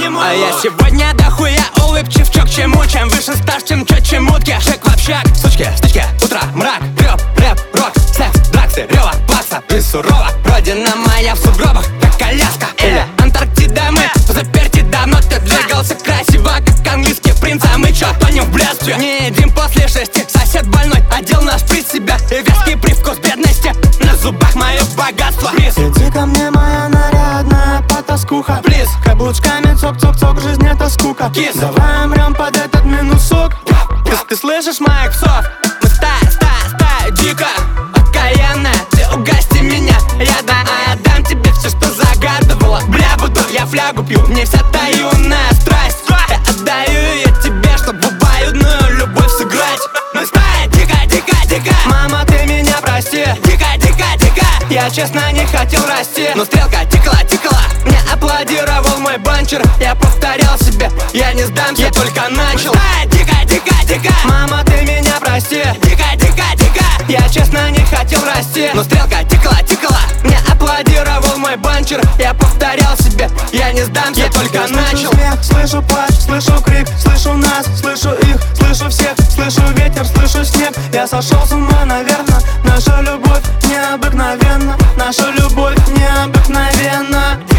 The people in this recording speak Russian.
нему. А я сегодня дохуя улыбчивчок, чему? Чем выше стаж, чем четче мутки. Шек в общак, сучки, стычки, утро, мрак, рёб, рэп, рок, секс, драксы, рёва, плакса, жизнь сурова. Родина моя в сугробах, как коляска. Или Антарктида, мы заперти давно. Ты двигался красиво, как английский принц. А мы чё, тонем в блядстве? Не едим после 6, сосед больной одел нас при себя. И вязкий привкус бедности, на зубах мое богатство. Иди ко мне, моя нарядная потаскуха. Плиз, Каблучками цок-цок-цок, жизнь это скука. Кис. Давай умрем под этот минусок. ты слышишь моих псов? Мы стая, дико окаянная. Ты угости меня, я дам тебе все, что загадывала. Бля, буду я флягу пью, мне вся та юная страсть. Я отдаю ее тебе, чтобы обоюдную любовь сыграть. Мы стая, дико, мама, ты меня прости. Дико, я честно не хотел расти. Но стрелка текла, мне аплодировал мой банчер. Я повторял себе, я не сдамся, я только начал. Дико, мама, ты меня прости. Дико, я честно не хотел расти. Но стрелка текла, мне аплодировал мой банчер. Я повторял себе, я не сдамся, я только начал. Слышу смех, слышу плач, слышу крик, слышу нас, слышу их, слышу всех, слышу ветер, слышу снег. Я сошел с ума, наверное. Наша любовь необыкновенна, наша любовь необыкновенна.